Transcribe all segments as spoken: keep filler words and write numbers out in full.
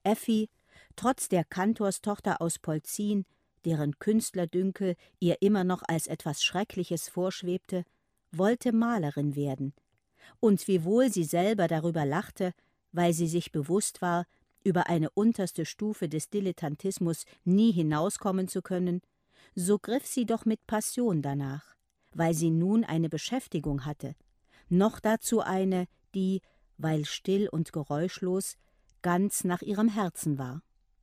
Effi, trotz der Kantorstochter aus Polzin, deren Künstlerdünkel ihr immer noch als etwas Schreckliches vorschwebte, wollte Malerin werden. Und wiewohl sie selber darüber lachte, weil sie sich bewusst war, über eine unterste Stufe des Dilettantismus nie hinauskommen zu können, so griff sie doch mit Passion danach, weil sie nun eine Beschäftigung hatte, noch dazu eine, die, weil still und geräuschlos, ganz nach ihrem Herzen war.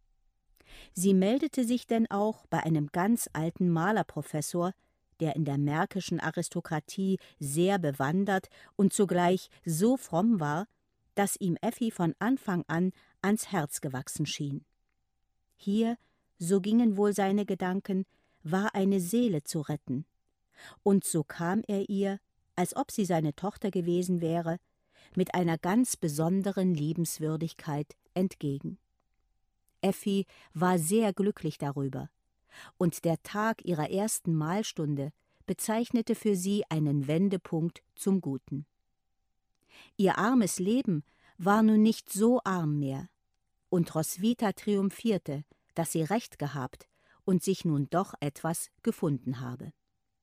Sie meldete sich denn auch bei einem ganz alten Malerprofessor, der in der märkischen Aristokratie sehr bewandert und zugleich so fromm war, dass ihm Effi von Anfang an ans Herz gewachsen schien. Hier, so gingen wohl seine Gedanken, war eine Seele zu retten, und so kam er ihr, als ob sie seine Tochter gewesen wäre, mit einer ganz besonderen Liebenswürdigkeit entgegen. Effi war sehr glücklich darüber, und der Tag ihrer ersten Malstunde bezeichnete für sie einen Wendepunkt zum Guten. Ihr armes Leben war nun nicht so arm mehr, und Roswitha triumphierte, dass sie recht gehabt und sich nun doch etwas gefunden habe.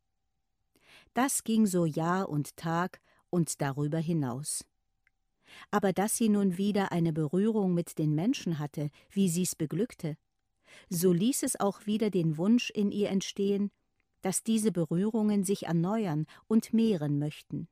Das ging so Jahr und Tag und darüber hinaus. Aber dass sie nun wieder eine Berührung mit den Menschen hatte, wie sie's beglückte, so ließ es auch wieder den Wunsch in ihr entstehen, dass diese Berührungen sich erneuern und mehren möchten.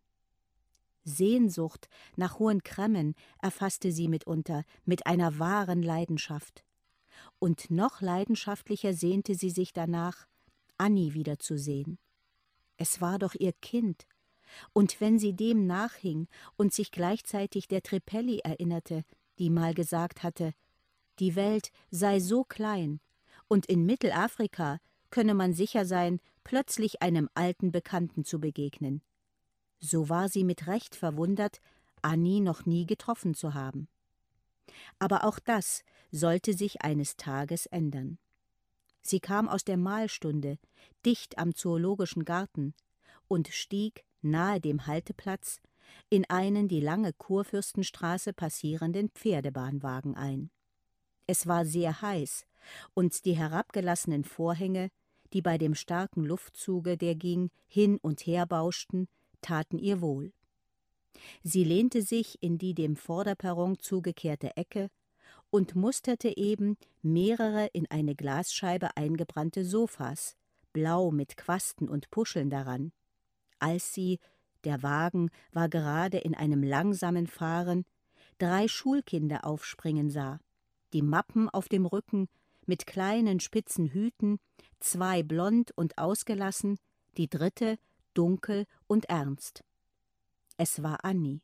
Sehnsucht nach hohen Cremmen erfasste sie mitunter mit einer wahren Leidenschaft. Und noch leidenschaftlicher sehnte sie sich danach, Annie wiederzusehen. Es war doch ihr Kind, und wenn sie dem nachhing und sich gleichzeitig der Trippelli erinnerte, die mal gesagt hatte, die Welt sei so klein, und in Mittelafrika könne man sicher sein, plötzlich einem alten Bekannten zu begegnen. So war sie mit Recht verwundert, Annie noch nie getroffen zu haben. Aber auch das sollte sich eines Tages ändern. Sie kam aus der Malstunde, dicht am Zoologischen Garten, und stieg, nahe dem Halteplatz, in einen die lange Kurfürstenstraße passierenden Pferdebahnwagen ein. Es war sehr heiß, und die herabgelassenen Vorhänge, die bei dem starken Luftzuge, der ging, hin und her bauschten, taten ihr wohl. Sie lehnte sich in die dem Vorderperron zugekehrte Ecke und musterte eben mehrere in eine Glasscheibe eingebrannte Sofas, blau mit Quasten und Puscheln daran, als sie, der Wagen war gerade in einem langsamen Fahren, drei Schulkinder aufspringen sah, die Mappen auf dem Rücken, mit kleinen spitzen Hüten, zwei blond und ausgelassen, die dritte dunkel und ernst. Es war Annie.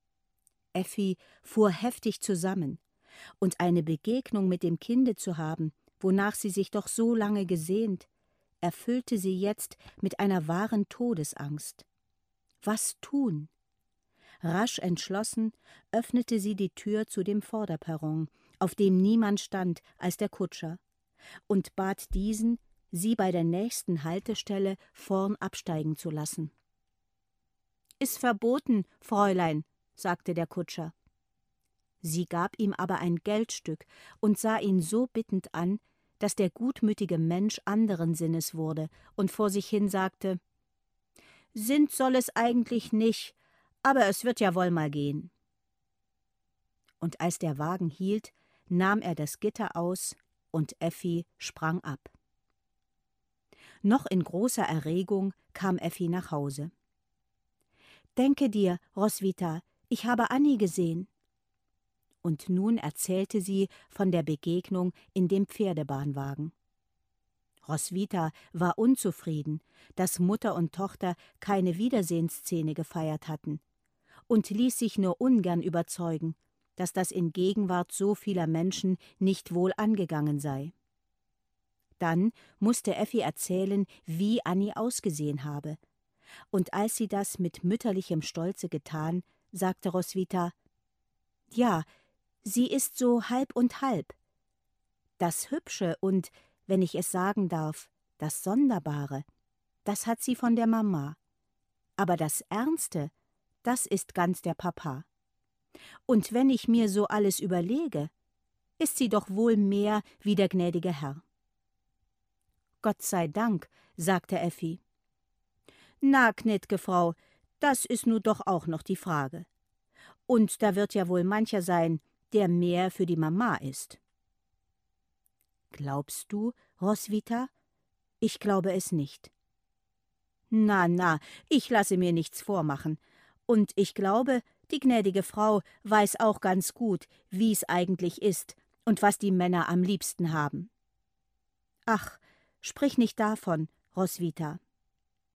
Effi fuhr heftig zusammen, und eine Begegnung mit dem Kinde zu haben, wonach sie sich doch so lange gesehnt, erfüllte sie jetzt mit einer wahren Todesangst. Was tun? Rasch entschlossen öffnete sie die Tür zu dem Vorderperron, auf dem niemand stand als der Kutscher, und bat diesen, sie bei der nächsten Haltestelle vorn absteigen zu lassen. »Ist verboten, Fräulein«, sagte der Kutscher. Sie gab ihm aber ein Geldstück und sah ihn so bittend an, dass der gutmütige Mensch anderen Sinnes wurde und vor sich hin sagte, »Sind soll es eigentlich nicht, aber es wird ja wohl mal gehen.« Und als der Wagen hielt, nahm er das Gitter aus, und Effi sprang ab. Noch in großer Erregung kam Effi nach Hause. »Denke dir, Roswitha, ich habe Annie gesehen.« Und nun erzählte sie von der Begegnung in dem Pferdebahnwagen. Roswitha war unzufrieden, dass Mutter und Tochter keine Wiedersehensszene gefeiert hatten, und ließ sich nur ungern überzeugen, dass das in Gegenwart so vieler Menschen nicht wohl angegangen sei. Dann musste Effi erzählen, wie Annie ausgesehen habe, und als sie das mit mütterlichem Stolze getan, sagte Roswitha, »Ja, sie ist so halb und halb. Das Hübsche und, wenn ich es sagen darf, das Sonderbare, das hat sie von der Mama. Aber das Ernste, das ist ganz der Papa. Und wenn ich mir so alles überlege, ist sie doch wohl mehr wie der gnädige Herr.« »Gott sei Dank«, sagte Effi. »Na, gnäd'ge Frau, das ist nu doch auch noch die Frage. Und da wird ja wohl mancher sein, der mehr für die Mama ist.« »Glaubst du, Roswitha? Ich glaube es nicht.« »Na, na, ich lasse mir nichts vormachen. Und ich glaube, die gnädige Frau weiß auch ganz gut, wie's eigentlich ist und was die Männer am liebsten haben.« »Ach, sprich nicht davon, Roswitha.